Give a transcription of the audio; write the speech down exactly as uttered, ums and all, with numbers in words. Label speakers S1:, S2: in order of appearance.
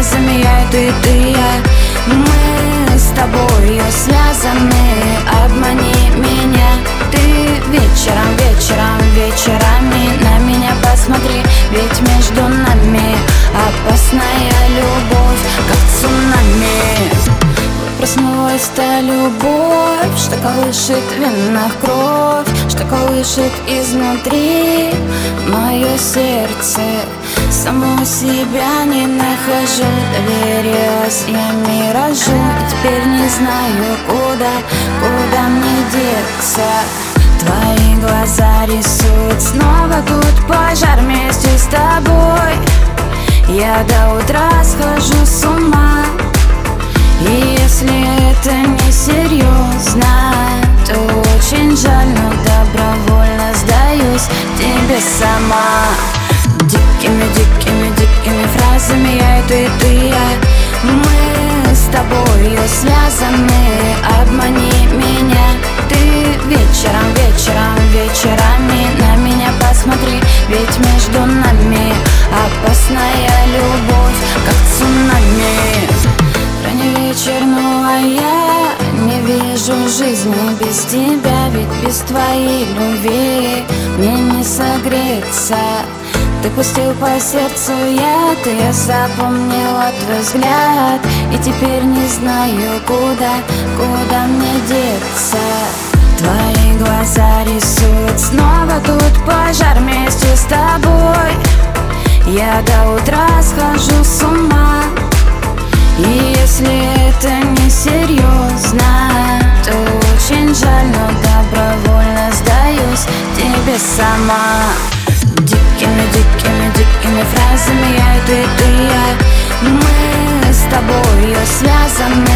S1: фразами я и ты, ты я. Мы с тобою связаны, обмани меня. Ты вечером, вечером, вечерами на меня посмотри, ведь между нами опасная любовь, как цунами. Проснулась та любовь, что колышет в венах кровь, что колышет изнутри мое сердце. Саму себя не нахожу, доверилась я миражу, и теперь не знаю, куда, куда мне деться. Твои глаза рисуют снова тут пожар вместе с тобой. Я до утра схожу с ума, и если это не серьезно, то очень жаль, но добровольно сдаюсь тебе сама. Дикими, дикими, дикими фразами я и ты, ты я. Мы с тобою связаны, обмани меня. Ты вечером, вечером, вечерами на меня посмотри, ведь между нами опасная любовь, как цунами. Ранний вечер, ну а я не вижу жизни без тебя, ведь без твоей любви мне не согреться. Ты пустил по сердцу яд, и я запомнила твой взгляд, и теперь не знаю, куда, куда мне деться. Твои глаза рисуют снова тут пожар вместе с тобой. Я до утра схожу с ума, и если это не серьезно, то очень жаль, но добровольно сдаюсь тебе сама. Дикими, дикими, дикими фразами я и ты, ты я. Мы с тобою связаны,